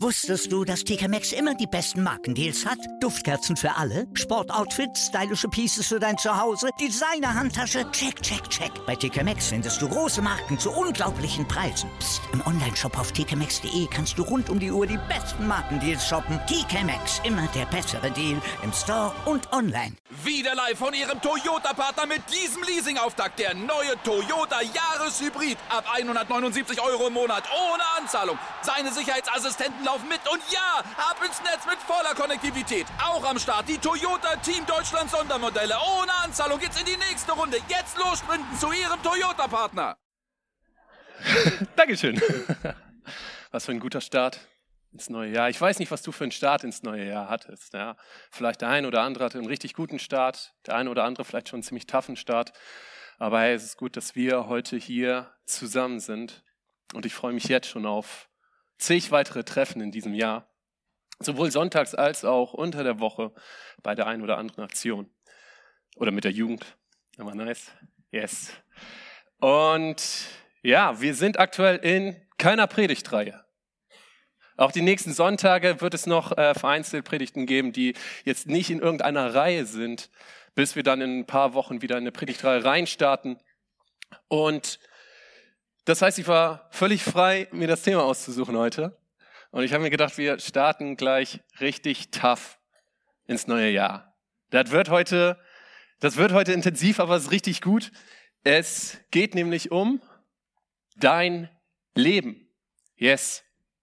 Wusstest du, dass TK Maxx immer die besten Markendeals hat? Duftkerzen für alle, Sportoutfits, stylische Pieces für dein Zuhause, Designer-Handtasche, check, check, check. Bei TK Maxx findest du große Marken zu unglaublichen Preisen. Psst. Im Onlineshop auf tkmaxx.de kannst du rund um die Uhr die besten Markendeals shoppen. TK Maxx, immer der bessere Deal im Store und online. Wieder live von Ihrem Toyota-Partner mit diesem Leasing-Auftakt. Der neue Toyota Jahreshybrid. Ab 179 € im Monat. Ohne Anzahlung. Seine Sicherheitsassistenten laufen mit. Und ja, ab ins Netz mit voller Konnektivität. Auch am Start die Toyota Team Deutschland Sondermodelle. Ohne Anzahlung geht's in die nächste Runde. Jetzt los sprinten zu Ihrem Toyota-Partner. Dankeschön. Was für ein guter Start ins neue Jahr. Ich weiß nicht, was du für einen Start ins neue Jahr hattest. Ja. Vielleicht der ein oder andere hatte einen richtig guten Start, der eine oder andere vielleicht schon einen ziemlich toughen Start. Aber hey, es ist gut, dass wir heute hier zusammen sind. Und ich freue mich jetzt schon auf zig weitere Treffen in diesem Jahr. Sowohl sonntags als auch unter der Woche bei der einen oder anderen Aktion. Oder mit der Jugend. Immer nice. Yes. Und ja, wir sind aktuell in keiner Predigtreihe. Auch die nächsten Sonntage wird es noch vereinzelt Predigten geben, die jetzt nicht in irgendeiner Reihe sind, bis wir dann in ein paar Wochen wieder in eine Predigtreihe reinstarten. Und das heißt, ich war völlig frei, mir das Thema auszusuchen heute. Und ich habe mir gedacht, wir starten gleich richtig tough ins neue Jahr. Das wird heute intensiv, aber es ist richtig gut. Es geht nämlich um dein Leben. Yes.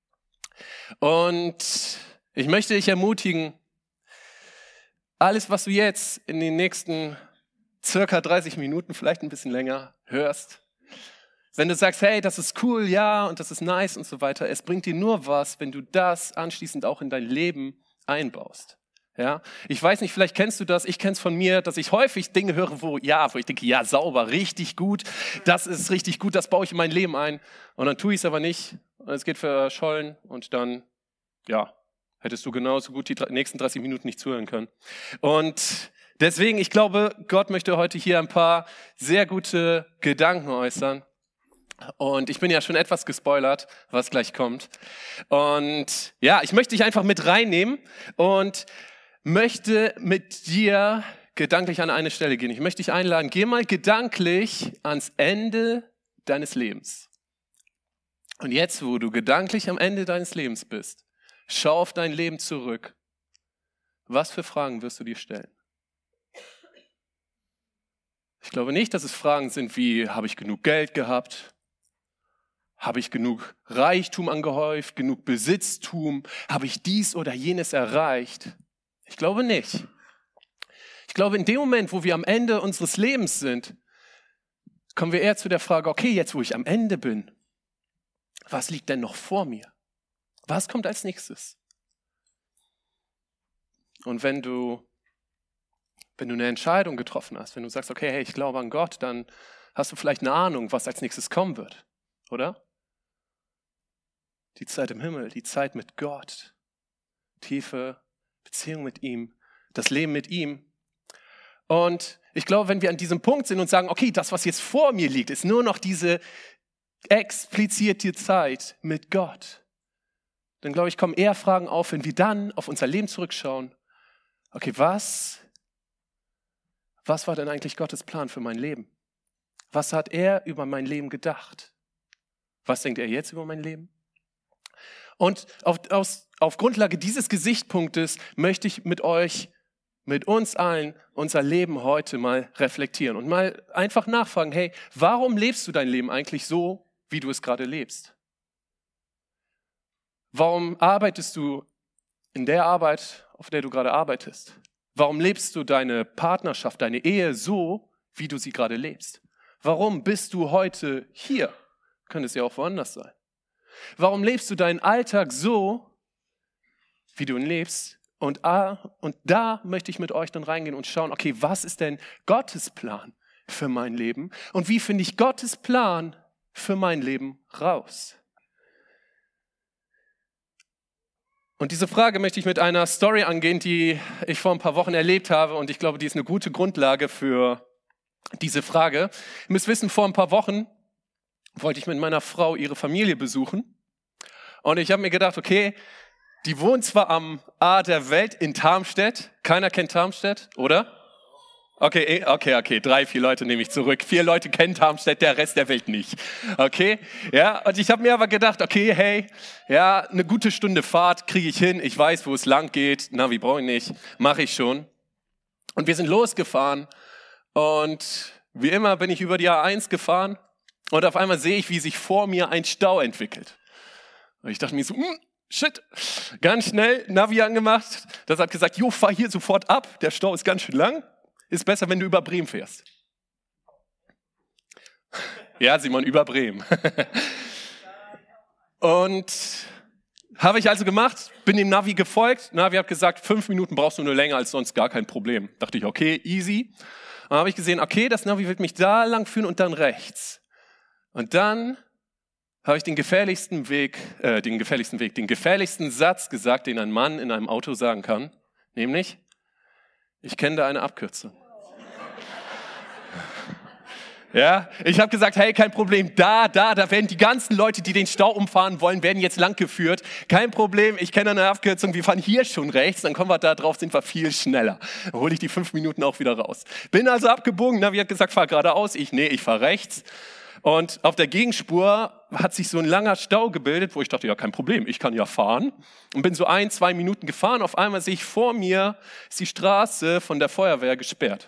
Und ich möchte dich ermutigen, alles, was du jetzt in den nächsten circa 30 Minuten, vielleicht ein bisschen länger, hörst, wenn du sagst, hey, das ist cool, ja, und das ist nice und so weiter, es bringt dir nur was, wenn du das anschließend auch in dein Leben einbaust. Ja, ich weiß nicht, vielleicht kennst du das, ich kenn's von mir, dass ich häufig Dinge höre, wo ich denke, ja, sauber, richtig gut, das ist richtig gut, das baue ich in mein Leben ein. Und dann tue ich es aber nicht und es geht verschollen und dann, ja, hättest du genauso gut die nächsten 30 Minuten nicht zuhören können. Und deswegen, ich glaube, Gott möchte heute hier ein paar sehr gute Gedanken äußern. Und ich bin ja schon etwas gespoilert, was gleich kommt. Und ja, ich möchte dich einfach mit reinnehmen und möchte mit dir gedanklich an eine Stelle gehen. Ich möchte dich einladen, geh mal gedanklich ans Ende deines Lebens. Und jetzt, wo du gedanklich am Ende deines Lebens bist, schau auf dein Leben zurück. Was für Fragen wirst du dir stellen? Ich glaube nicht, dass es Fragen sind wie, habe ich genug Geld gehabt? Habe ich genug Reichtum angehäuft, genug Besitztum? Habe ich dies oder jenes erreicht? Ich glaube nicht. Ich glaube, in dem Moment, wo wir am Ende unseres Lebens sind, kommen wir eher zu der Frage, okay, jetzt wo ich am Ende bin, was liegt denn noch vor mir? Was kommt als nächstes? Und wenn du eine Entscheidung getroffen hast, wenn du sagst, okay, hey, ich glaube an Gott, dann hast du vielleicht eine Ahnung, was als nächstes kommen wird, oder? Die Zeit im Himmel, die Zeit mit Gott, tiefe Beziehung mit ihm, das Leben mit ihm. Und ich glaube, wenn wir an diesem Punkt sind und sagen, okay, das, was jetzt vor mir liegt, ist nur noch diese explizite Zeit mit Gott, dann glaube ich, kommen eher Fragen auf, wenn wir dann auf unser Leben zurückschauen. Okay, was war denn eigentlich Gottes Plan für mein Leben? Was hat er über mein Leben gedacht? Was denkt er jetzt über mein Leben? Und auf Grundlage dieses Gesichtspunktes möchte ich mit uns allen, unser Leben heute mal reflektieren und mal einfach nachfragen, hey, warum lebst du dein Leben eigentlich so, wie du es gerade lebst? Warum arbeitest du in der Arbeit, auf der du gerade arbeitest? Warum lebst du deine Partnerschaft, deine Ehe so, wie du sie gerade lebst? Warum bist du heute hier? Könnte es ja auch woanders sein. Warum lebst du deinen Alltag so, wie du ihn lebst? Und da möchte ich mit euch dann reingehen und schauen, okay, was ist denn Gottes Plan für mein Leben? Und wie finde ich Gottes Plan für mein Leben raus? Und diese Frage möchte ich mit einer Story angehen, die ich vor ein paar Wochen erlebt habe. Und ich glaube, die ist eine gute Grundlage für diese Frage. Ihr müsst wissen, vor ein paar Wochen wollte ich mit meiner Frau ihre Familie besuchen. Und ich habe mir gedacht, okay, Die wohnt zwar am A der Welt in Tarmstedt. Keiner kennt Tarmstedt, oder? Okay, 3, 4 Leute nehme ich zurück. 4 Leute kennen Tarmstedt, der Rest der Welt nicht. Okay, ja, und ich habe mir aber gedacht, okay, hey, ja, eine gute Stunde Fahrt kriege ich hin. Ich weiß, wo es lang geht. Navi brauche ich nicht, mache ich schon. Und wir sind losgefahren und wie immer bin ich über die A1 gefahren und auf einmal sehe ich, wie sich vor mir ein Stau entwickelt. Und ich dachte mir so, shit, ganz schnell Navi angemacht. Das hat gesagt, jo, fahr hier sofort ab, der Stau ist ganz schön lang. Ist besser, wenn du über Bremen fährst. Ja, Simon, über Bremen. Und habe ich also gemacht, bin dem Navi gefolgt. Navi hat gesagt, 5 Minuten brauchst du nur länger als sonst, gar kein Problem. Dachte ich, okay, easy. Dann habe ich gesehen, okay, das Navi wird mich da lang führen und dann rechts. Und dann habe ich den gefährlichsten Satz gesagt, den ein Mann in einem Auto sagen kann, nämlich, ich kenne da eine Abkürzung. Ja, ich habe gesagt, hey, kein Problem, da werden die ganzen Leute, die den Stau umfahren wollen, werden jetzt lang geführt. Kein Problem, ich kenne eine Abkürzung, wir fahren hier schon rechts, dann kommen wir da drauf, sind wir viel schneller. Dann hole ich die 5 Minuten auch wieder raus. Bin also abgebogen, Navi hat gesagt, fahr geradeaus, ich fahr rechts. Und auf der Gegenspur hat sich so ein langer Stau gebildet, wo ich dachte, ja, kein Problem, ich kann ja fahren. Und bin so 1, 2 Minuten gefahren, auf einmal sehe ich vor mir, ist die Straße von der Feuerwehr gesperrt.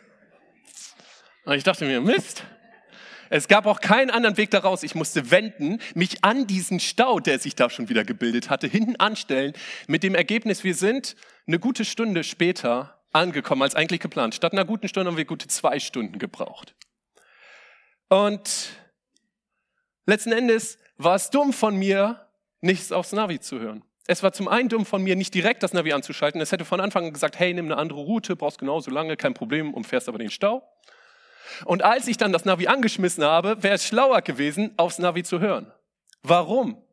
Und ich dachte mir, Mist, es gab auch keinen anderen Weg daraus. Ich musste wenden, mich an diesen Stau, der sich da schon wieder gebildet hatte, hinten anstellen. Mit dem Ergebnis, wir sind eine gute Stunde später angekommen, als eigentlich geplant. Statt einer guten Stunde haben wir gute 2 Stunden gebraucht. Und letzten Endes war es dumm von mir, nichts aufs Navi zu hören. Es war zum einen dumm von mir, nicht direkt das Navi anzuschalten. Es hätte von Anfang an gesagt, hey, nimm eine andere Route, brauchst genauso lange, kein Problem, umfährst aber den Stau. Und als ich dann das Navi angeschmissen habe, wäre es schlauer gewesen, aufs Navi zu hören. Warum?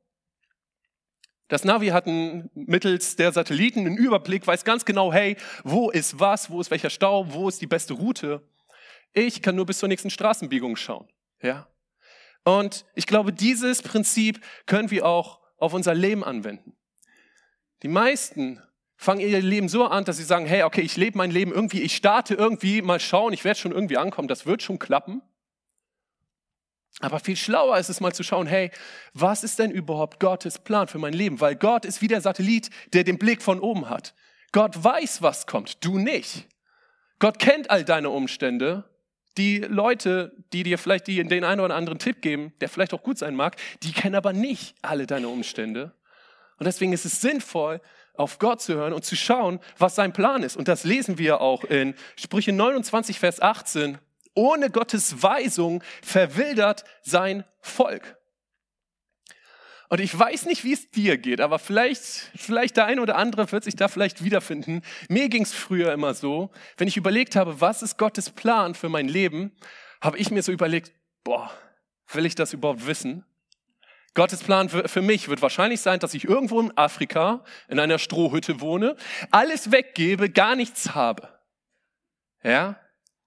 Das Navi hat mittels der Satelliten einen Überblick, weiß ganz genau, hey, wo ist was, wo ist welcher Stau, wo ist die beste Route. Ich kann nur bis zur nächsten Straßenbiegung schauen. Ja? Und ich glaube, dieses Prinzip können wir auch auf unser Leben anwenden. Die meisten fangen ihr Leben so an, dass sie sagen, hey, okay, ich lebe mein Leben irgendwie, ich starte irgendwie, mal schauen, ich werde schon irgendwie ankommen, das wird schon klappen. Aber viel schlauer ist es mal zu schauen, hey, was ist denn überhaupt Gottes Plan für mein Leben? Weil Gott ist wie der Satellit, der den Blick von oben hat. Gott weiß, was kommt, du nicht. Gott kennt all deine Umstände. Die Leute, die dir vielleicht den einen oder anderen Tipp geben, der vielleicht auch gut sein mag, die kennen aber nicht alle deine Umstände. Und deswegen ist es sinnvoll, auf Gott zu hören und zu schauen, was sein Plan ist. Und das lesen wir auch in Sprüche 29, Vers 18. Ohne Gottes Weisung verwildert sein Volk. Und ich weiß nicht, wie es dir geht, aber vielleicht der eine oder andere wird sich da vielleicht wiederfinden. Mir ging es früher immer so, wenn ich überlegt habe, was ist Gottes Plan für mein Leben, habe ich mir so überlegt, will ich das überhaupt wissen? Gottes Plan für mich wird wahrscheinlich sein, dass ich irgendwo in Afrika in einer Strohhütte wohne, alles weggebe, gar nichts habe. Ja?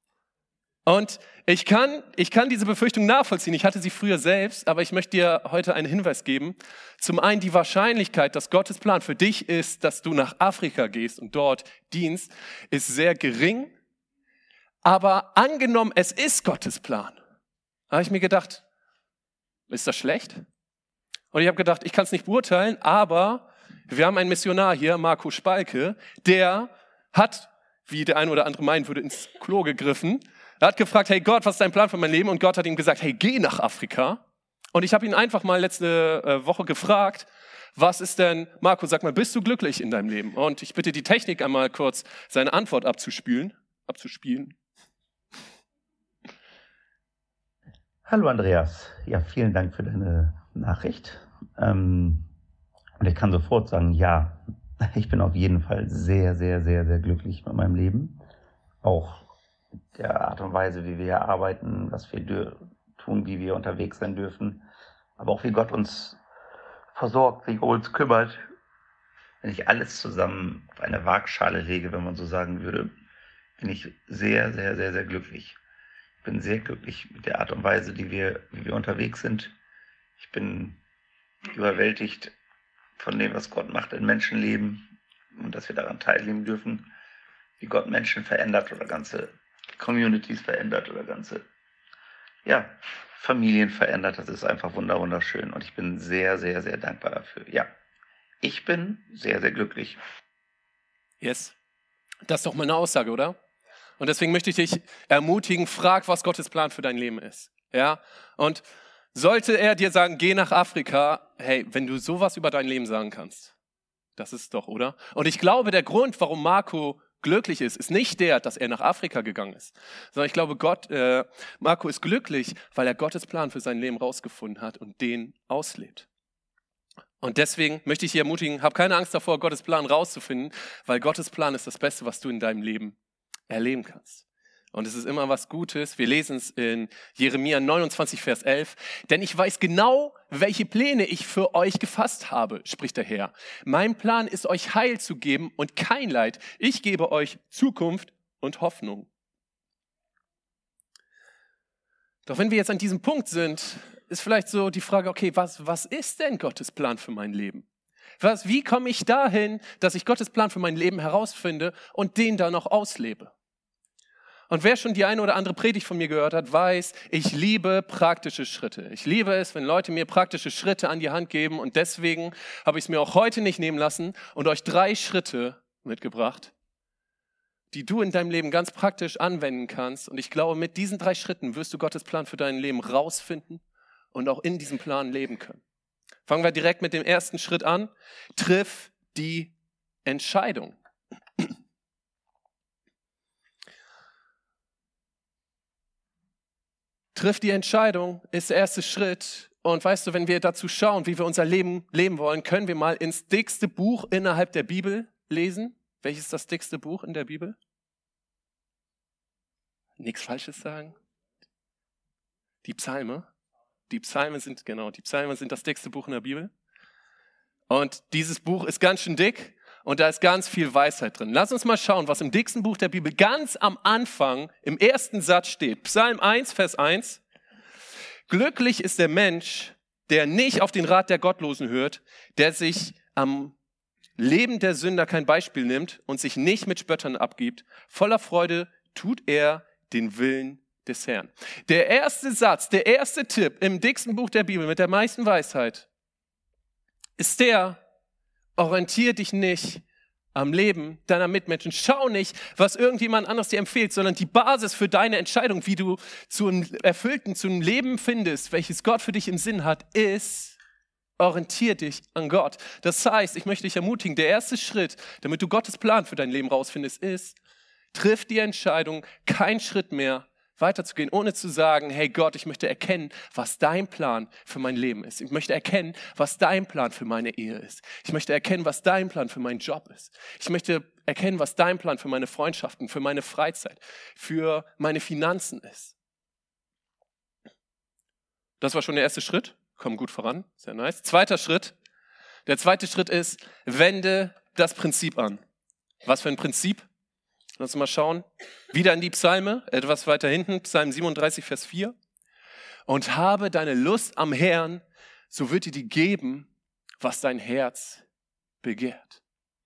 Und ich kann diese Befürchtung nachvollziehen. Ich hatte sie früher selbst, aber ich möchte dir heute einen Hinweis geben. Zum einen die Wahrscheinlichkeit, dass Gottes Plan für dich ist, dass du nach Afrika gehst und dort dienst, ist sehr gering. Aber angenommen, es ist Gottes Plan, habe ich mir gedacht, ist das schlecht? Und ich habe gedacht, ich kann es nicht beurteilen, aber wir haben einen Missionar hier, Marco Spalke, der hat, wie der eine oder andere meinen würde, ins Klo gegriffen. Er hat gefragt, hey Gott, was ist dein Plan für mein Leben? Und Gott hat ihm gesagt, hey, geh nach Afrika. Und ich habe ihn einfach mal letzte Woche gefragt, was ist denn, Marco, sag mal, bist du glücklich in deinem Leben? Und ich bitte die Technik einmal kurz, seine Antwort abzuspielen. Hallo Andreas, ja, vielen Dank für deine Nachricht. Und ich kann sofort sagen, ja, ich bin auf jeden Fall sehr, sehr, sehr, sehr glücklich mit meinem Leben. Auch der Art und Weise, wie wir hier arbeiten, was wir tun, wie wir unterwegs sein dürfen. Aber auch wie Gott uns versorgt, sich um uns kümmert. Wenn ich alles zusammen auf eine Waagschale lege, wenn man so sagen würde, bin ich sehr, sehr, sehr, sehr glücklich. Ich bin sehr glücklich mit der Art und Weise, wie wir unterwegs sind. Ich bin überwältigt von dem, was Gott macht in Menschenleben und dass wir daran teilnehmen dürfen, wie Gott Menschen verändert oder ganze Communities verändert oder ganze Familien verändert. Das ist einfach wunderschön und ich bin sehr, sehr, sehr dankbar dafür. Ja, ich bin sehr, sehr glücklich. Yes. Das ist doch mal eine Aussage, oder? Und deswegen möchte ich dich ermutigen, frag, was Gottes Plan für dein Leben ist. Ja? Und sollte er dir sagen, geh nach Afrika, hey, wenn du sowas über dein Leben sagen kannst, das ist doch, oder? Und ich glaube, der Grund, warum Marco glücklich ist nicht der, dass er nach Afrika gegangen ist, sondern ich glaube, Marco ist glücklich, weil er Gottes Plan für sein Leben rausgefunden hat und den auslebt. Und deswegen möchte ich dich ermutigen, hab keine Angst davor, Gottes Plan rauszufinden, weil Gottes Plan ist das Beste, was du in deinem Leben erleben kannst. Und es ist immer was Gutes. Wir lesen es in Jeremia 29, Vers 11. Denn ich weiß genau, welche Pläne ich für euch gefasst habe, spricht der Herr. Mein Plan ist, euch Heil zu geben und kein Leid. Ich gebe euch Zukunft und Hoffnung. Doch wenn wir jetzt an diesem Punkt sind, ist vielleicht so die Frage, okay, was ist denn Gottes Plan für mein Leben? Wie komme ich dahin, dass ich Gottes Plan für mein Leben herausfinde und den dann noch auslebe? Und wer schon die eine oder andere Predigt von mir gehört hat, weiß, ich liebe praktische Schritte. Ich liebe es, wenn Leute mir praktische Schritte an die Hand geben. Und deswegen habe ich es mir auch heute nicht nehmen lassen und euch 3 Schritte mitgebracht, die du in deinem Leben ganz praktisch anwenden kannst. Und ich glaube, mit diesen 3 Schritten wirst du Gottes Plan für dein Leben rausfinden und auch in diesem Plan leben können. Fangen wir direkt mit dem ersten Schritt an. Triff die Entscheidung. Triff die Entscheidung ist der erste Schritt. Und weißt du, wenn wir dazu schauen, wie wir unser Leben leben wollen, können wir mal ins dickste Buch innerhalb der Bibel lesen. Welches ist das dickste Buch in der Bibel? Nichts Falsches sagen. Die Psalme. Die Psalmen sind das dickste Buch in der Bibel. Und dieses Buch ist ganz schön dick und da ist ganz viel Weisheit drin. Lass uns mal schauen, was im dicksten Buch der Bibel ganz am Anfang im ersten Satz steht. Psalm 1, Vers 1. Glücklich ist der Mensch, der nicht auf den Rat der Gottlosen hört, der sich am Leben der Sünder kein Beispiel nimmt und sich nicht mit Spöttern abgibt. Voller Freude tut er den Willen des Herrn. Der erste Satz, der erste Tipp im dicksten Buch der Bibel mit der meisten Weisheit ist orientier dich nicht am Leben deiner Mitmenschen. Schau nicht, was irgendjemand anderes dir empfiehlt, sondern die Basis für deine Entscheidung, wie du zu einem Leben findest, welches Gott für dich im Sinn hat, ist, orientier dich an Gott. Das heißt, ich möchte dich ermutigen, der erste Schritt, damit du Gottes Plan für dein Leben rausfindest, ist, triff die Entscheidung, keinen Schritt mehr weiterzugehen, ohne zu sagen, hey Gott, ich möchte erkennen, was dein Plan für mein Leben ist. Ich möchte erkennen, was dein Plan für meine Ehe ist. Ich möchte erkennen, was dein Plan für meinen Job ist. Ich möchte erkennen, was dein Plan für meine Freundschaften, für meine Freizeit, für meine Finanzen ist. Das war schon der erste Schritt. Komm gut voran, sehr nice. Zweiter Schritt. Der zweite Schritt ist, wende das Prinzip an. Was für ein Prinzip? Lass uns mal schauen. Wieder in die Psalme, etwas weiter hinten, Psalm 37, Vers 4. Und habe deine Lust am Herrn, so wird dir die geben, was dein Herz begehrt.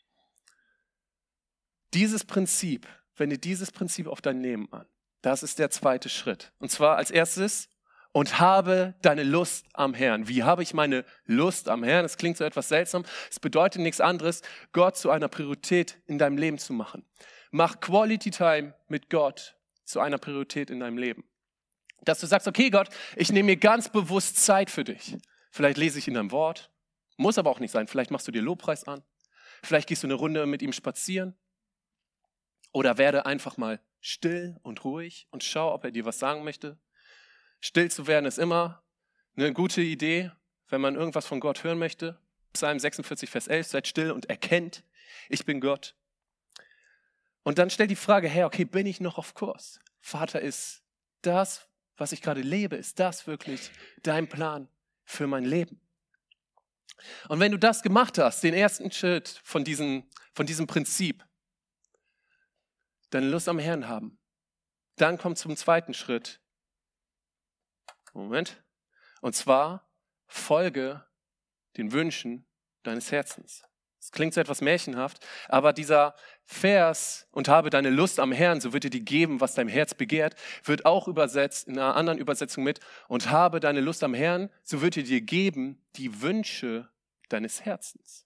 Dieses Prinzip, wende dieses Prinzip auf dein Leben an. Das ist der zweite Schritt. Und zwar als erstes, und habe deine Lust am Herrn. Wie habe ich meine Lust am Herrn? Das klingt so etwas seltsam. Es bedeutet nichts anderes, Gott zu einer Priorität in deinem Leben zu machen. Mach Quality Time mit Gott zu einer Priorität in deinem Leben. Dass du sagst, okay Gott, ich nehme mir ganz bewusst Zeit für dich. Vielleicht lese ich in deinem Wort, muss aber auch nicht sein. Vielleicht machst du dir Lobpreis an. Vielleicht gehst du eine Runde mit ihm spazieren. Oder werde einfach mal still und ruhig und schau, ob er dir was sagen möchte. Still zu werden ist immer eine gute Idee, wenn man irgendwas von Gott hören möchte. Psalm 46, Vers 11, seid still und erkennt, ich bin Gott. Und dann stell die Frage, hey, okay, bin ich noch auf Kurs? Vater, ist das, was ich gerade lebe, ist das wirklich dein Plan für mein Leben? Und wenn du das gemacht hast, den ersten Schritt von diesem Prinzip, deine Lust am Herrn haben, dann kommt zum zweiten Schritt. Moment. Und zwar folge den Wünschen deines Herzens. Es klingt so etwas märchenhaft, aber dieser Vers, und habe deine Lust am Herrn, so wird er dir geben, was dein Herz begehrt, wird auch übersetzt in einer anderen Übersetzung mit, und habe deine Lust am Herrn, so wird er dir geben die Wünsche deines Herzens.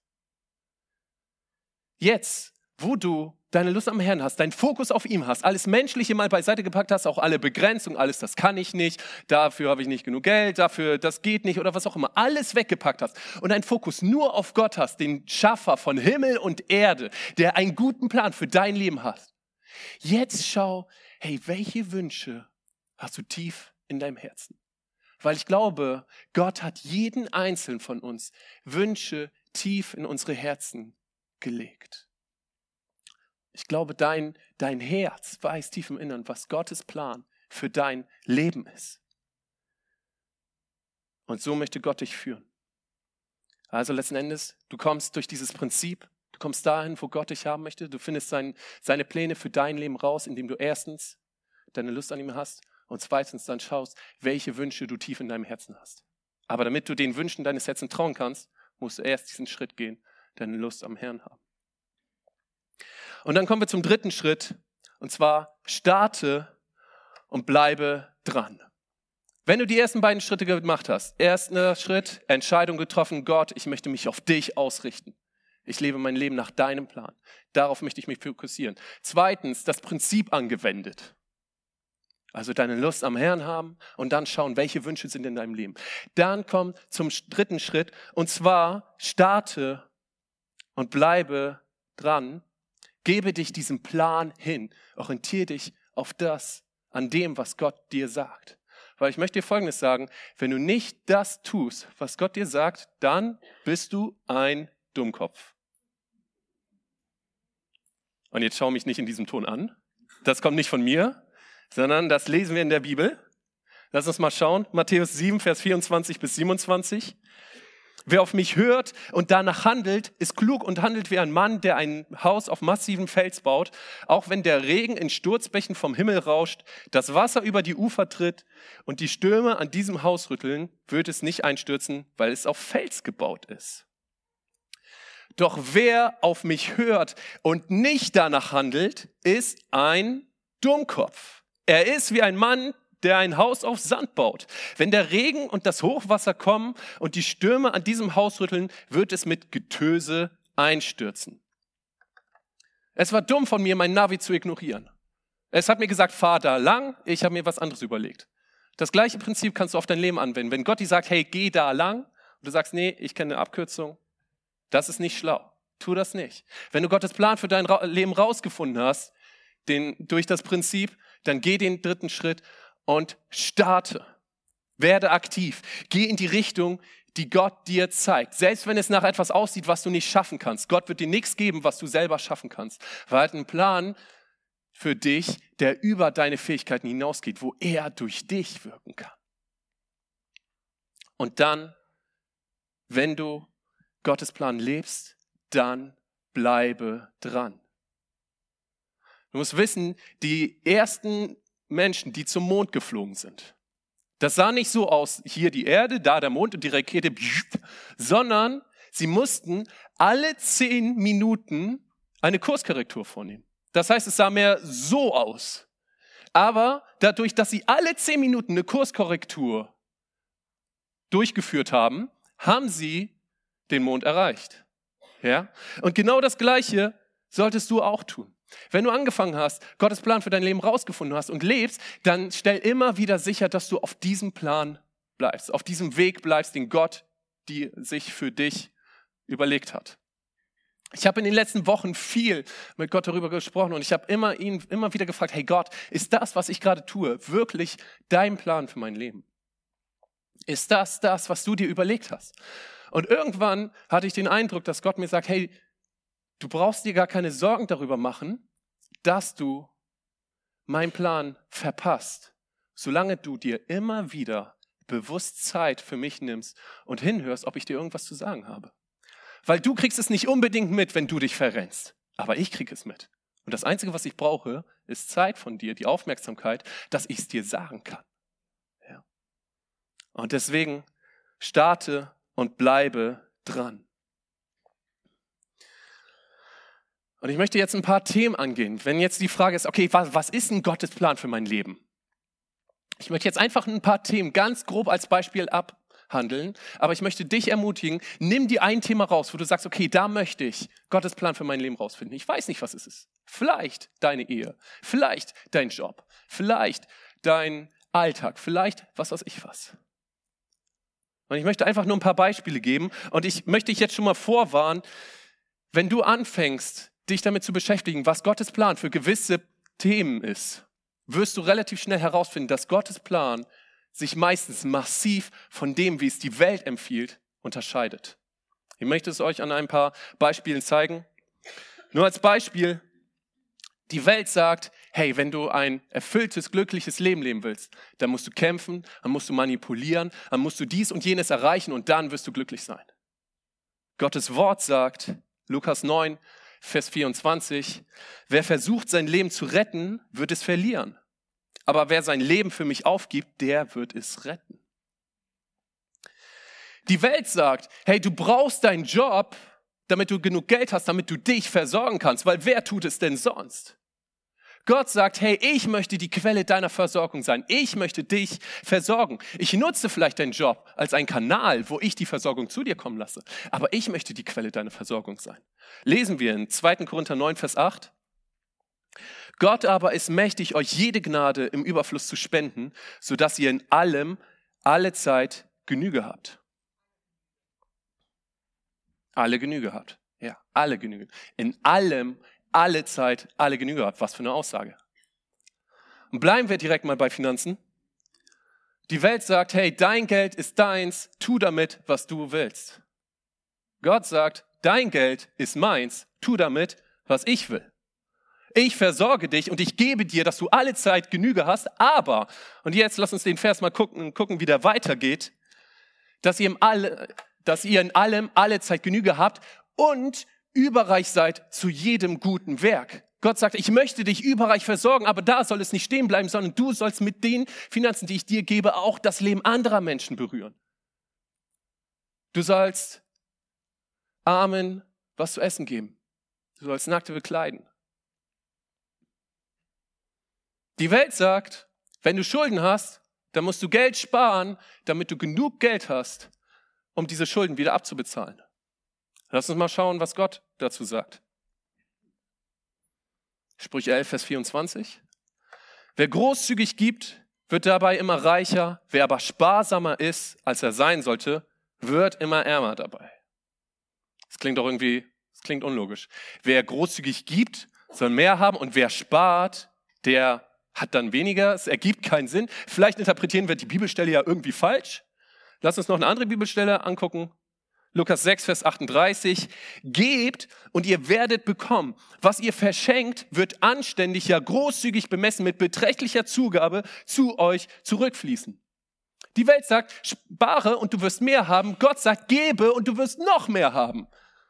Jetzt, wo du deine Lust am Herrn hast, deinen Fokus auf ihm hast, alles Menschliche mal beiseite gepackt hast, auch alle Begrenzungen, alles, das kann ich nicht, dafür habe ich nicht genug Geld, dafür, das geht nicht oder was auch immer, alles weggepackt hast und deinen Fokus nur auf Gott hast, den Schaffer von Himmel und Erde, der einen guten Plan für dein Leben hat. Jetzt schau, hey, welche Wünsche hast du tief in deinem Herzen? Weil ich glaube, Gott hat jeden einzelnen von uns Wünsche tief in unsere Herzen gelegt. Ich glaube, dein Herz weiß tief im Innern, was Gottes Plan für dein Leben ist. Und so möchte Gott dich führen. Also letzten Endes, du kommst durch dieses Prinzip, du kommst dahin, wo Gott dich haben möchte. Du findest seine Pläne für dein Leben raus, indem du erstens deine Lust an ihm hast und zweitens dann schaust, welche Wünsche du tief in deinem Herzen hast. Aber damit du den Wünschen deines Herzens trauen kannst, musst du erst diesen Schritt gehen, deine Lust am Herrn haben. Und dann kommen wir zum dritten Schritt, und zwar starte und bleibe dran. Wenn du die ersten beiden Schritte gemacht hast, erster Schritt, Entscheidung getroffen, Gott, ich möchte mich auf dich ausrichten. Ich lebe mein Leben nach deinem Plan. Darauf möchte ich mich fokussieren. Zweitens, das Prinzip angewendet. Also deine Lust am Herrn haben und dann schauen, welche Wünsche sind in deinem Leben. Dann komm zum dritten Schritt, und zwar starte und bleibe dran. Gebe dich diesem Plan hin. Orientiere dich auf das, an dem, was Gott dir sagt. Weil ich möchte dir Folgendes sagen, wenn du nicht das tust, was Gott dir sagt, dann bist du ein Dummkopf. Und jetzt schau mich nicht in diesem Ton an. Das kommt nicht von mir, sondern das lesen wir in der Bibel. Lass uns mal schauen. Matthäus 7, Vers 24 bis 27. Wer auf mich hört und danach handelt, ist klug und handelt wie ein Mann, der ein Haus auf massivem Fels baut. Auch wenn der Regen in Sturzbächen vom Himmel rauscht, das Wasser über die Ufer tritt und die Stürme an diesem Haus rütteln, wird es nicht einstürzen, weil es auf Fels gebaut ist. Doch wer auf mich hört und nicht danach handelt, ist ein Dummkopf. Er ist wie ein Mann, der ein Haus auf Sand baut. Wenn der Regen und das Hochwasser kommen und die Stürme an diesem Haus rütteln, wird es mit Getöse einstürzen. Es war dumm von mir, mein Navi zu ignorieren. Es hat mir gesagt, fahr da lang, ich habe mir was anderes überlegt. Das gleiche Prinzip kannst du auf dein Leben anwenden. Wenn Gott dir sagt, hey, geh da lang, und du sagst, nee, ich kenne eine Abkürzung, das ist nicht schlau. Tu das nicht. Wenn du Gottes Plan für dein Leben rausgefunden hast, durch das Prinzip, dann geh den dritten Schritt und starte. Werde aktiv. Geh in die Richtung, die Gott dir zeigt. Selbst wenn es nach etwas aussieht, was du nicht schaffen kannst. Gott wird dir nichts geben, was du selber schaffen kannst. Weil er hat einen Plan für dich, der über deine Fähigkeiten hinausgeht, wo er durch dich wirken kann. Und dann, wenn du Gottes Plan lebst, dann bleibe dran. Du musst wissen, die ersten Menschen, die zum Mond geflogen sind, das sah nicht so aus, hier die Erde, da der Mond und die Rakete, sondern sie mussten alle 10 Minuten eine Kurskorrektur vornehmen. Das heißt, es sah mehr so aus. Aber dadurch, dass sie alle 10 Minuten eine Kurskorrektur durchgeführt haben, haben sie den Mond erreicht. Ja? Und genau das Gleiche solltest du auch tun. Wenn du angefangen hast, Gottes Plan für dein Leben rausgefunden hast und lebst, dann stell immer wieder sicher, dass du auf diesem Plan bleibst, auf diesem Weg bleibst, den Gott sich für dich überlegt hat. Ich habe in den letzten Wochen viel mit Gott darüber gesprochen und ich habe ihn immer wieder gefragt, hey Gott, ist das, was ich gerade tue, wirklich dein Plan für mein Leben? Ist das, was du dir überlegt hast? Und irgendwann hatte ich den Eindruck, dass Gott mir sagt, hey, du brauchst dir gar keine Sorgen darüber machen, dass du meinen Plan verpasst, solange du dir immer wieder bewusst Zeit für mich nimmst und hinhörst, ob ich dir irgendwas zu sagen habe. Weil du kriegst es nicht unbedingt mit, wenn du dich verrennst, aber ich krieg es mit. Und das Einzige, was ich brauche, ist Zeit von dir, die Aufmerksamkeit, dass ich es dir sagen kann. Ja. Und deswegen starte und bleibe dran. Und ich möchte jetzt ein paar Themen angehen. Wenn jetzt die Frage ist, okay, was ist ein Gottes Plan für mein Leben? Ich möchte jetzt einfach ein paar Themen ganz grob als Beispiel abhandeln, aber ich möchte dich ermutigen, nimm dir ein Thema raus, wo du sagst, okay, da möchte ich Gottes Plan für mein Leben rausfinden. Ich weiß nicht, was es ist. Vielleicht deine Ehe, vielleicht dein Job, vielleicht dein Alltag, vielleicht was weiß ich was. Und ich möchte einfach nur ein paar Beispiele geben und ich möchte dich jetzt schon mal vorwarnen, wenn du anfängst, dich damit zu beschäftigen, was Gottes Plan für gewisse Themen ist, wirst du relativ schnell herausfinden, dass Gottes Plan sich meistens massiv von dem, wie es die Welt empfiehlt, unterscheidet. Ich möchte es euch an ein paar Beispielen zeigen. Nur als Beispiel, die Welt sagt, hey, wenn du ein erfülltes, glückliches Leben leben willst, dann musst du kämpfen, dann musst du manipulieren, dann musst du dies und jenes erreichen und dann wirst du glücklich sein. Gottes Wort sagt, Lukas 9, Vers 24, wer versucht, sein Leben zu retten, wird es verlieren. Aber wer sein Leben für mich aufgibt, der wird es retten. Die Welt sagt, hey, du brauchst deinen Job, damit du genug Geld hast, damit du dich versorgen kannst, weil wer tut es denn sonst? Gott sagt, hey, ich möchte die Quelle deiner Versorgung sein. Ich möchte dich versorgen. Ich nutze vielleicht deinen Job als einen Kanal, wo ich die Versorgung zu dir kommen lasse. Aber ich möchte die Quelle deiner Versorgung sein. Lesen wir in 2. Korinther 9, Vers 8. Gott aber ist mächtig, euch jede Gnade im Überfluss zu spenden, sodass ihr in allem, alle Zeit Genüge habt. Alle Genüge habt. Ja, alle Genüge. In allem, alle Zeit, alle Genüge habt. Was für eine Aussage. Und bleiben wir direkt mal bei Finanzen. Die Welt sagt, hey, dein Geld ist deins, tu damit, was du willst. Gott sagt, dein Geld ist meins, tu damit, was ich will. Ich versorge dich und ich gebe dir, dass du alle Zeit Genüge hast, aber, und jetzt lass uns den Vers mal gucken, wie der weitergeht, dass ihr in allem alle Zeit Genüge habt und überreich seid zu jedem guten Werk. Gott sagt, ich möchte dich überreich versorgen, aber da soll es nicht stehen bleiben, sondern du sollst mit den Finanzen, die ich dir gebe, auch das Leben anderer Menschen berühren. Du sollst Armen was zu essen geben. Du sollst Nackte bekleiden. Die Welt sagt, wenn du Schulden hast, dann musst du Geld sparen, damit du genug Geld hast, um diese Schulden wieder abzubezahlen. Lass uns mal schauen, was Gott dazu sagt. Sprüche 11, Vers 24. Wer großzügig gibt, wird dabei immer reicher. Wer aber sparsamer ist, als er sein sollte, wird immer ärmer dabei. Das klingt unlogisch. Wer großzügig gibt, soll mehr haben und wer spart, der hat dann weniger. Es ergibt keinen Sinn. Vielleicht interpretieren wir die Bibelstelle ja irgendwie falsch. Lass uns noch eine andere Bibelstelle angucken. Lukas 6, Vers 38. Gebt und ihr werdet bekommen. Was ihr verschenkt, wird anständig, ja großzügig bemessen mit beträchtlicher Zugabe zu euch zurückfließen. Die Welt sagt, spare und du wirst mehr haben. Gott sagt, gebe und du wirst noch mehr haben.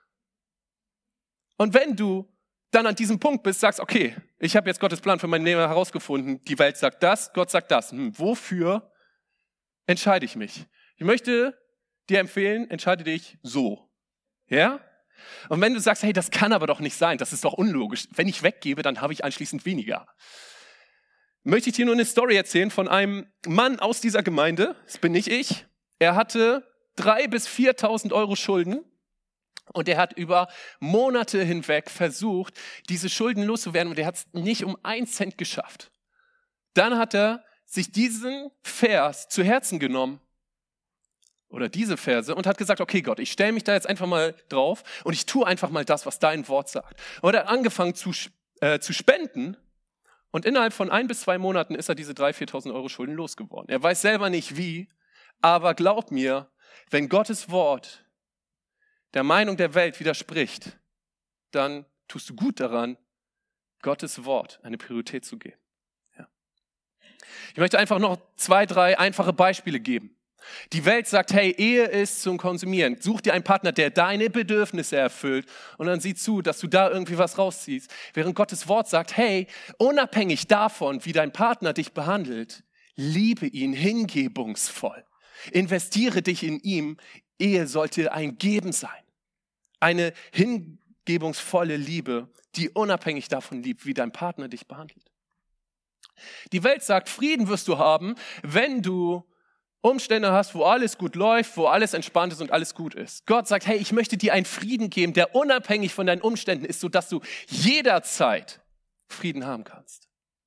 Und wenn du dann an diesem Punkt bist, sagst, okay, ich habe jetzt Gottes Plan für mein Leben herausgefunden. Die Welt sagt das, Gott sagt das. Wofür entscheide ich mich? Ich möchte dir empfehlen, entscheide dich so. Ja? Und wenn du sagst, hey, das kann aber doch nicht sein, das ist doch unlogisch. Wenn ich weggebe, dann habe ich anschließend weniger. Möchte ich dir nur eine Story erzählen von einem Mann aus dieser Gemeinde. Das bin nicht ich. Er hatte 3.000 bis 4.000 Euro Schulden und er hat über Monate hinweg versucht, diese Schulden loszuwerden und er hat es nicht um 1 Cent geschafft. Dann hat er sich diesen Vers zu Herzen genommen oder diese Verse und hat gesagt, okay Gott, ich stelle mich da jetzt einfach mal drauf und ich tue einfach mal das, was dein Wort sagt. Und er hat angefangen zu spenden und innerhalb von 1 bis 2 Monaten ist er diese 3.000, 4.000 Euro Schulden losgeworden. Er weiß selber nicht wie, aber glaub mir, wenn Gottes Wort der Meinung der Welt widerspricht, dann tust du gut daran, Gottes Wort eine Priorität zu geben. Ja. Ich möchte einfach noch 2, 3 einfache Beispiele geben. Die Welt sagt, hey, Ehe ist zum Konsumieren. Such dir einen Partner, der deine Bedürfnisse erfüllt und dann sieh zu, dass du da irgendwie was rausziehst. Während Gottes Wort sagt, hey, unabhängig davon, wie dein Partner dich behandelt, liebe ihn hingebungsvoll. Investiere dich in ihm. Ehe sollte ein Geben sein. Eine hingebungsvolle Liebe, die unabhängig davon liebt, wie dein Partner dich behandelt. Die Welt sagt, Frieden wirst du haben, wenn du Umstände hast, wo alles gut läuft, wo alles entspannt ist und alles gut ist. Gott sagt, hey, ich möchte dir einen Frieden geben, der unabhängig von deinen Umständen ist, sodass du jederzeit Frieden haben kannst.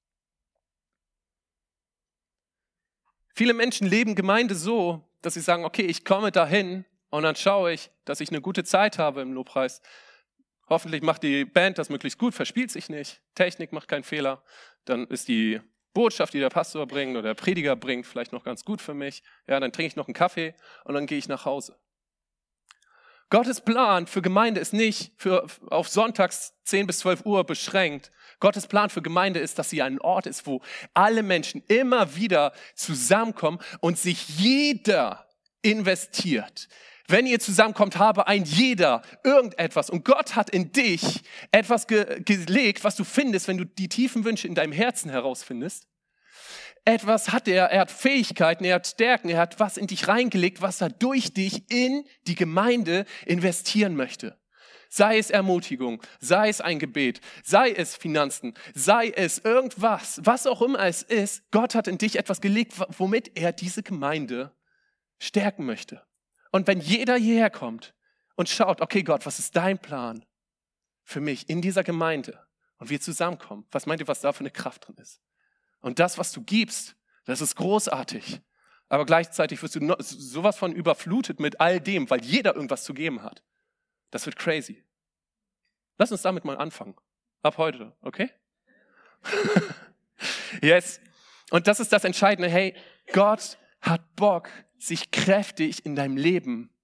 Viele Menschen leben Gemeinde so, dass sie sagen, okay, ich komme dahin und dann schaue ich, dass ich eine gute Zeit habe im Lobpreis. Hoffentlich macht die Band das möglichst gut, verspielt sich nicht, Technik macht keinen Fehler. Dann ist die Botschaft, die der Pastor bringt oder der Prediger bringt, vielleicht noch ganz gut für mich. Ja, dann trinke ich noch einen Kaffee und dann gehe ich nach Hause. Gottes Plan für Gemeinde ist nicht auf sonntags 10 bis 12 Uhr beschränkt. Gottes Plan für Gemeinde ist, dass sie ein Ort ist, wo alle Menschen immer wieder zusammenkommen und sich jeder investiert. Wenn ihr zusammenkommt, habe ein jeder irgendetwas. Und Gott hat in dich etwas gelegt, was du findest, wenn du die tiefen Wünsche in deinem Herzen herausfindest. Etwas hat er hat Fähigkeiten, er hat Stärken, er hat was in dich reingelegt, was er durch dich in die Gemeinde investieren möchte. Sei es Ermutigung, sei es ein Gebet, sei es Finanzen, sei es irgendwas, was auch immer es ist. Gott hat in dich etwas gelegt, womit er diese Gemeinde stärken möchte. Und wenn jeder hierher kommt und schaut, okay Gott, was ist dein Plan für mich in dieser Gemeinde? Und wir zusammenkommen, was meint ihr, was da für eine Kraft drin ist? Und das, was du gibst, das ist großartig. Aber gleichzeitig wirst du sowas von überflutet mit all dem, weil jeder irgendwas zu geben hat. Das wird crazy. Lass uns damit mal anfangen. Ab heute, okay? Yes. Und das ist das Entscheidende. Hey, Gott hat Bock, sich kräftig in deinem Leben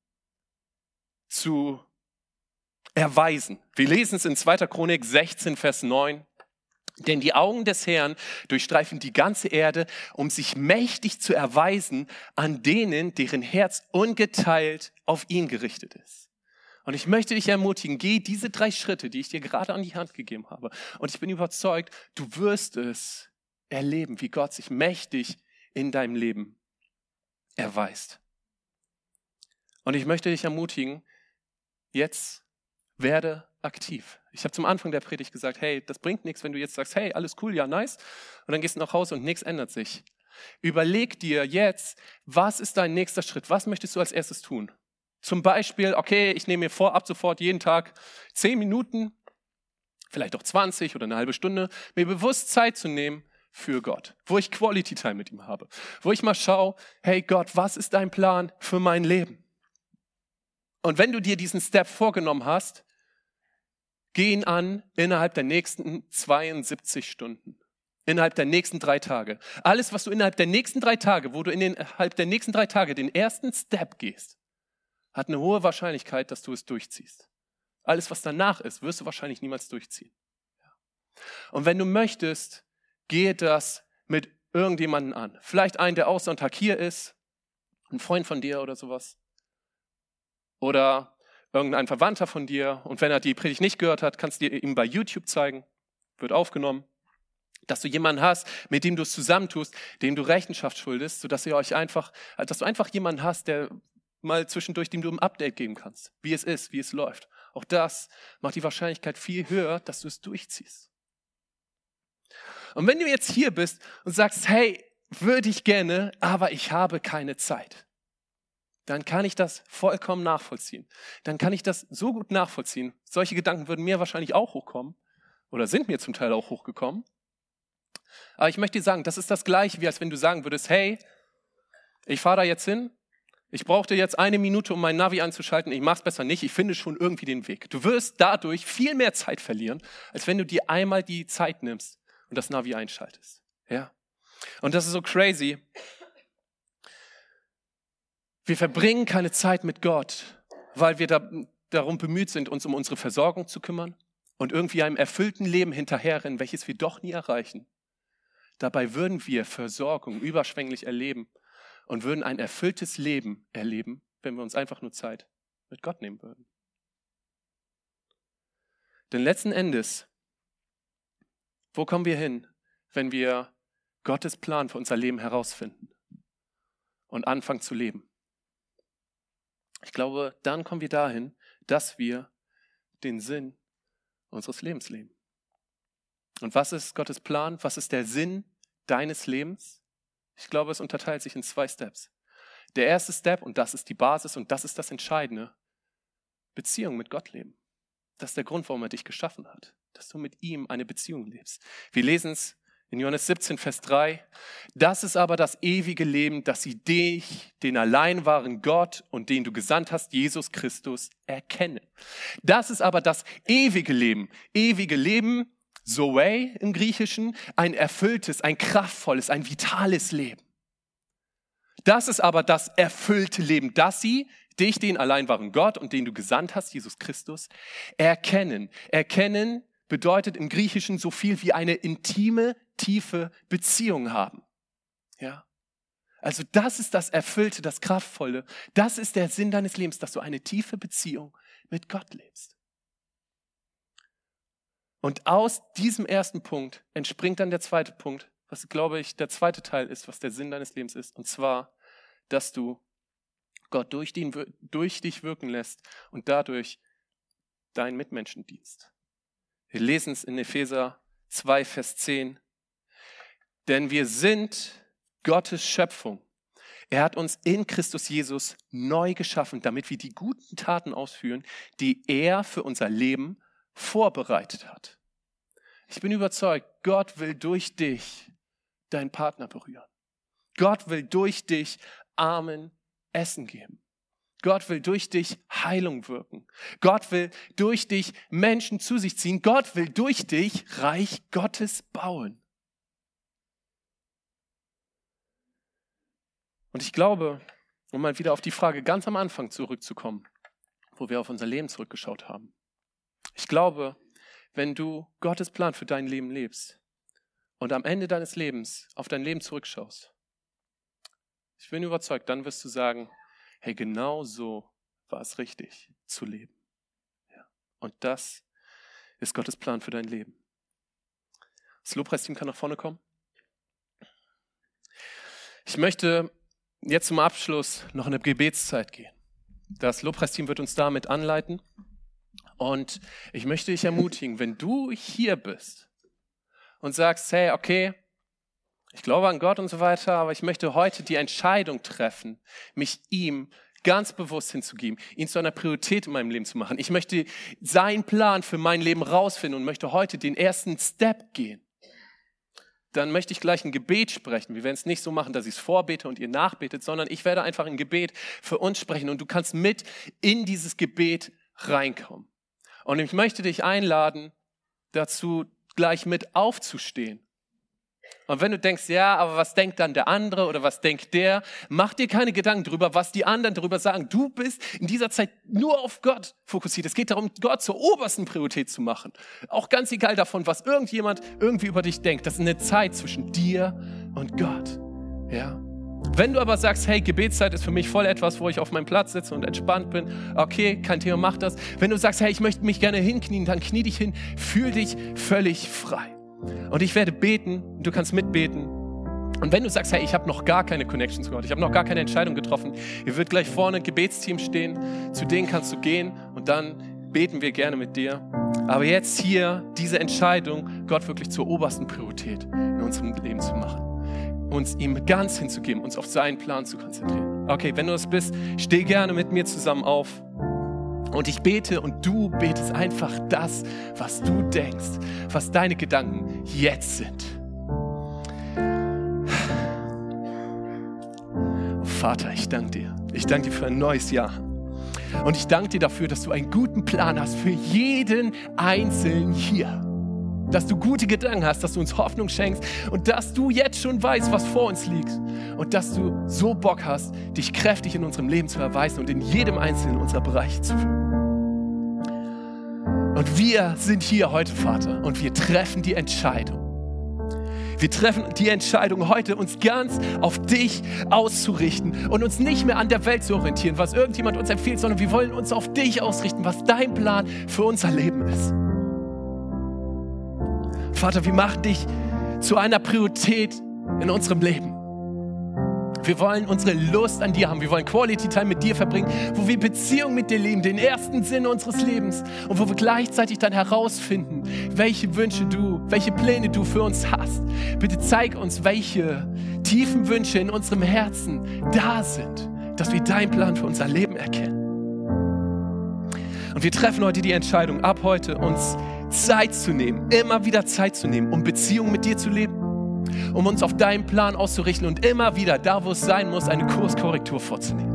zu erweisen. Wir lesen es in 2. Chronik 16, Vers 9. Denn die Augen des Herrn durchstreifen die ganze Erde, um sich mächtig zu erweisen an denen, deren Herz ungeteilt auf ihn gerichtet ist. Und ich möchte dich ermutigen, geh diese 3 Schritte, die ich dir gerade an die Hand gegeben habe. Und ich bin überzeugt, du wirst es erleben, wie Gott sich mächtig in deinem Leben erweist. Und ich möchte dich ermutigen, jetzt werde aktiv. Ich habe zum Anfang der Predigt gesagt, hey, das bringt nichts, wenn du jetzt sagst, hey, alles cool, ja, nice. Und dann gehst du nach Hause und nichts ändert sich. Überleg dir jetzt, was ist dein nächster Schritt? Was möchtest du als erstes tun? Zum Beispiel, okay, ich nehme mir vor, ab sofort jeden Tag 10 Minuten, vielleicht auch 20 oder eine halbe Stunde, mir bewusst Zeit zu nehmen für Gott, wo ich Quality Time mit ihm habe, wo ich mal schaue, hey Gott, was ist dein Plan für mein Leben? Und wenn du dir diesen Step vorgenommen hast, geh ihn an innerhalb der nächsten 72 Stunden. Innerhalb der nächsten 3 Tage. Alles, was du innerhalb der nächsten 3 Tage, wo du innerhalb der nächsten 3 Tage den ersten Step gehst, hat eine hohe Wahrscheinlichkeit, dass du es durchziehst. Alles, was danach ist, wirst du wahrscheinlich niemals durchziehen. Und wenn du möchtest, gehe das mit irgendjemandem an. Vielleicht einen, der auch Sonntag hier ist, ein Freund von dir oder sowas. Oder irgendein Verwandter von dir. Und wenn er die Predigt nicht gehört hat, kannst du ihm bei YouTube zeigen. Wird aufgenommen. Dass du jemanden hast, mit dem du es zusammentust, dem du Rechenschaft schuldest, sodass du einfach jemanden hast, der mal zwischendurch, dem du ein Update geben kannst. Wie es ist, wie es läuft. Auch das macht die Wahrscheinlichkeit viel höher, dass du es durchziehst. Und wenn du jetzt hier bist und sagst, hey, würde ich gerne, aber ich habe keine Zeit, dann kann ich das vollkommen nachvollziehen. Dann kann ich das so gut nachvollziehen. Solche Gedanken würden mir wahrscheinlich auch hochkommen oder sind mir zum Teil auch hochgekommen. Aber ich möchte dir sagen, das ist das Gleiche, wie als wenn du sagen würdest, hey, ich fahre da jetzt hin, ich brauchte jetzt 1 Minute, um mein Navi anzuschalten, ich mache es besser nicht, ich finde schon irgendwie den Weg. Du wirst dadurch viel mehr Zeit verlieren, als wenn du dir einmal die Zeit nimmst und das Navi einschaltest. Ja? Und das ist so crazy. Wir verbringen keine Zeit mit Gott, weil wir darum bemüht sind, uns um unsere Versorgung zu kümmern und irgendwie einem erfüllten Leben hinterherrennen, welches wir doch nie erreichen. Dabei würden wir Versorgung überschwänglich erleben und würden ein erfülltes Leben erleben, wenn wir uns einfach nur Zeit mit Gott nehmen würden. Denn letzten Endes, wo kommen wir hin, wenn wir Gottes Plan für unser Leben herausfinden und anfangen zu leben? Ich glaube, dann kommen wir dahin, dass wir den Sinn unseres Lebens leben. Und was ist Gottes Plan? Was ist der Sinn deines Lebens? Ich glaube, es unterteilt sich in 2 Steps. Der erste Step, und das ist die Basis und das ist das Entscheidende, Beziehung mit Gott leben. Das ist der Grund, warum er dich geschaffen hat, dass du mit ihm eine Beziehung lebst. Wir lesen es in Johannes 17, Vers 3. Das ist aber das ewige Leben, dass sie dich, den allein wahren Gott und den du gesandt hast, Jesus Christus, erkennen. Das ist aber das ewige Leben. Ewige Leben, Zoe im Griechischen, ein erfülltes, ein kraftvolles, ein vitales Leben. Das ist aber das erfüllte Leben, dass sie dich, den allein wahren Gott und den du gesandt hast, Jesus Christus, erkennen. Erkennen bedeutet im Griechischen so viel wie eine intime, tiefe Beziehung haben. Ja? Also das ist das Erfüllte, das Kraftvolle. Das ist der Sinn deines Lebens, dass du eine tiefe Beziehung mit Gott lebst. Und aus diesem ersten Punkt entspringt dann der zweite Punkt, was, glaube ich, der zweite Teil ist, was der Sinn deines Lebens ist. Und zwar, dass du Gott durch dich wirken lässt und dadurch deinen Mitmenschen dienst. Wir lesen es in Epheser 2, Vers 10. Denn wir sind Gottes Schöpfung. Er hat uns in Christus Jesus neu geschaffen, damit wir die guten Taten ausführen, die er für unser Leben vorbereitet hat. Ich bin überzeugt, Gott will durch dich deinen Partner berühren. Gott will durch dich Armen Essen geben. Gott will durch dich Heilung wirken. Gott will durch dich Menschen zu sich ziehen. Gott will durch dich Reich Gottes bauen. Und ich glaube, um mal wieder auf die Frage ganz am Anfang zurückzukommen, wo wir auf unser Leben zurückgeschaut haben. Ich glaube, wenn du Gottes Plan für dein Leben lebst und am Ende deines Lebens auf dein Leben zurückschaust, ich bin überzeugt, dann wirst du sagen, hey, genau so war es richtig zu leben. Ja. Und das ist Gottes Plan für dein Leben. Das Lobpreisteam kann nach vorne kommen. Ich möchte jetzt zum Abschluss noch in eine Gebetszeit gehen. Das Lobpreisteam wird uns damit anleiten. Und ich möchte dich ermutigen, wenn du hier bist und sagst, hey, okay, ich glaube an Gott und so weiter, aber ich möchte heute die Entscheidung treffen, mich ihm ganz bewusst hinzugeben, ihn zu einer Priorität in meinem Leben zu machen. Ich möchte seinen Plan für mein Leben rausfinden und möchte heute den ersten Step gehen. Dann möchte ich gleich ein Gebet sprechen. Wir werden es nicht so machen, dass ich es vorbete und ihr nachbetet, sondern ich werde einfach ein Gebet für uns sprechen und du kannst mit in dieses Gebet reinkommen. Und ich möchte dich einladen, dazu gleich mit aufzustehen. Und wenn du denkst, ja, aber was denkt dann der andere oder was denkt der, mach dir keine Gedanken darüber, was die anderen darüber sagen. Du bist in dieser Zeit nur auf Gott fokussiert. Es geht darum, Gott zur obersten Priorität zu machen. Auch ganz egal davon, was irgendjemand irgendwie über dich denkt. Das ist eine Zeit zwischen dir und Gott. Ja. Wenn du aber sagst, hey, Gebetszeit ist für mich voll etwas, wo ich auf meinem Platz sitze und entspannt bin, okay, kein Thema, mach das. Wenn du sagst, hey, ich möchte mich gerne hinknien, dann knie dich hin, fühl dich völlig frei. Und ich werde beten, du kannst mitbeten. Und wenn du sagst, hey, ich habe noch gar keine Connection zu Gott, ich habe noch gar keine Entscheidung getroffen, hier wird gleich vorne ein Gebetsteam stehen, zu denen kannst du gehen und dann beten wir gerne mit dir. Aber jetzt hier diese Entscheidung, Gott wirklich zur obersten Priorität in unserem Leben zu machen. Uns ihm ganz hinzugeben, uns auf seinen Plan zu konzentrieren. Okay, wenn du das bist, steh gerne mit mir zusammen auf. Und ich bete und du betest einfach das, was du denkst, was deine Gedanken jetzt sind. Oh Vater, ich danke dir. Ich danke dir für ein neues Jahr. Und ich danke dir dafür, dass du einen guten Plan hast für jeden Einzelnen hier. Dass du gute Gedanken hast, dass du uns Hoffnung schenkst und dass du jetzt schon weißt, was vor uns liegt. Und dass du so Bock hast, dich kräftig in unserem Leben zu erweisen und in jedem einzelnen unserer Bereiche zu wirken. Und wir sind hier heute, Vater, und wir treffen die Entscheidung. Wir treffen die Entscheidung heute, uns ganz auf dich auszurichten und uns nicht mehr an der Welt zu orientieren, was irgendjemand uns empfiehlt, sondern wir wollen uns auf dich ausrichten, was dein Plan für unser Leben ist. Vater, wir machen dich zu einer Priorität in unserem Leben. Wir wollen unsere Lust an dir haben. Wir wollen Quality Time mit dir verbringen, wo wir Beziehung mit dir leben, den ersten Sinn unseres Lebens. Und wo wir gleichzeitig dann herausfinden, welche Wünsche du, welche Pläne du für uns hast. Bitte zeig uns, welche tiefen Wünsche in unserem Herzen da sind, dass wir deinen Plan für unser Leben erkennen. Und wir treffen heute die Entscheidung, ab heute uns Zeit zu nehmen, immer wieder Zeit zu nehmen, um Beziehung mit dir zu leben, um uns auf deinen Plan auszurichten und immer wieder, da wo es sein muss, eine Kurskorrektur vorzunehmen.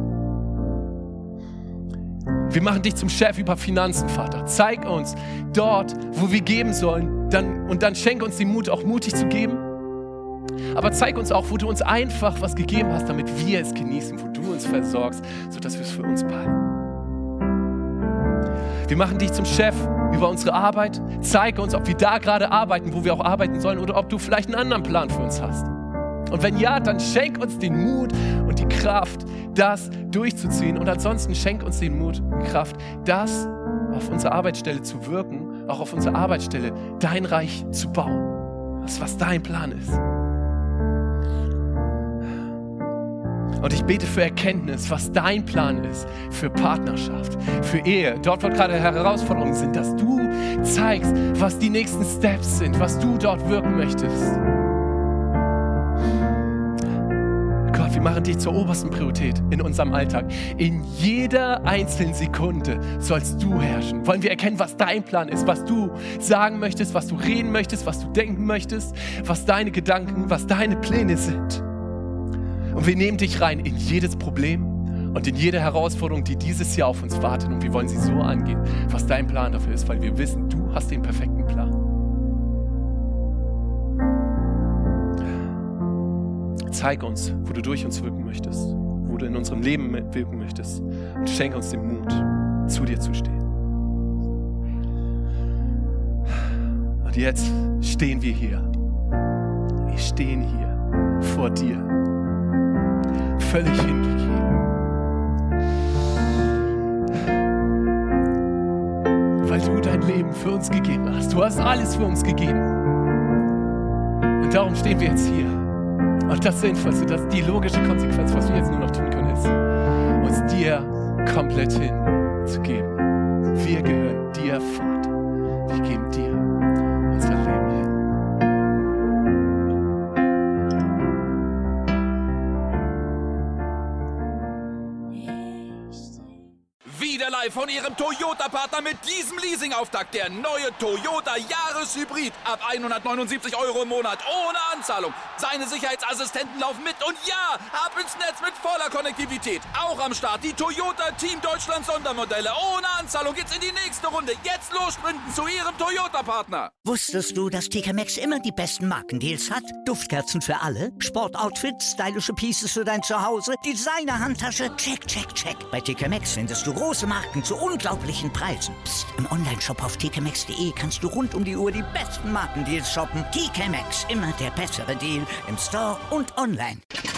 Wir machen dich zum Chef über Finanzen, Vater. Zeig uns dort, wo wir geben sollen, dann schenk uns den Mut, auch mutig zu geben. Aber zeig uns auch, wo du uns einfach was gegeben hast, damit wir es genießen, wo du uns versorgst, sodass wir es für uns behalten. Wir machen dich zum Chef über unsere Arbeit. Zeige uns, ob wir da gerade arbeiten, wo wir auch arbeiten sollen, oder ob du vielleicht einen anderen Plan für uns hast. Und wenn ja, dann schenk uns den Mut und die Kraft, das durchzuziehen. Und ansonsten schenk uns den Mut und Kraft, das auf unserer Arbeitsstelle zu wirken, auch auf unserer Arbeitsstelle dein Reich zu bauen. Das ist, was dein Plan ist. Und ich bete für Erkenntnis, was dein Plan ist, für Partnerschaft, für Ehe. Dort, wo gerade Herausforderungen sind, dass du zeigst, was die nächsten Steps sind, was du dort wirken möchtest. Gott, wir machen dich zur obersten Priorität in unserem Alltag. In jeder einzelnen Sekunde sollst du herrschen. Wollen wir erkennen, was dein Plan ist, was du sagen möchtest, was du reden möchtest, was du denken möchtest, was deine Gedanken, was deine Pläne sind. Und wir nehmen dich rein in jedes Problem und in jede Herausforderung, die dieses Jahr auf uns wartet. Und wir wollen sie so angehen, was dein Plan dafür ist, weil wir wissen, du hast den perfekten Plan. Zeig uns, wo du durch uns wirken möchtest, wo du in unserem Leben wirken möchtest. Und schenke uns den Mut, zu dir zu stehen. Und jetzt stehen wir hier. Wir stehen hier vor dir. Völlig hingegeben. Weil du dein Leben für uns gegeben hast. Du hast alles für uns gegeben. Und darum stehen wir jetzt hier. Und das Sinnvollste, das die logische Konsequenz, was wir jetzt nur noch tun können, ist, uns dir komplett hinzugeben. Wir gehören dir, Vater. Wir geben dir unser Leben hin. Von Ihrem Toyota-Partner mit diesem Leasing-Auftakt. Der neue Toyota Jahreshybrid. Ab 179 € im Monat. Ohne Anzahlung. Seine Sicherheitsassistenten laufen mit. Und ja, ab ins Netz mit voller Konnektivität. Auch am Start die Toyota Team Deutschland Sondermodelle. Ohne Anzahlung geht's in die nächste Runde. Jetzt los sprinten zu Ihrem Toyota-Partner. Wusstest du, dass TK Maxx immer die besten Markendeals hat? Duftkerzen für alle, Sportoutfits, stylische Pieces für dein Zuhause, Designer-Handtasche, check, check, check. Bei TK Maxx findest du große Marken zu unglaublichen Preisen. Psst. Im Onlineshop auf tkmaxx.de kannst du rund um die Uhr die besten Markendeals shoppen. TK Maxx, immer der bessere Deal im Store und online.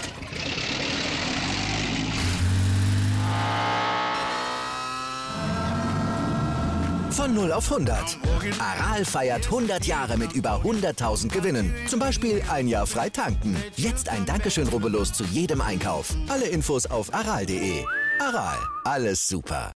Von 0 auf 100. Aral feiert 100 Jahre mit über 100.000 Gewinnen. Zum Beispiel ein Jahr frei tanken. Jetzt ein Dankeschön, rubbellos zu jedem Einkauf. Alle Infos auf aral.de. Aral, alles super.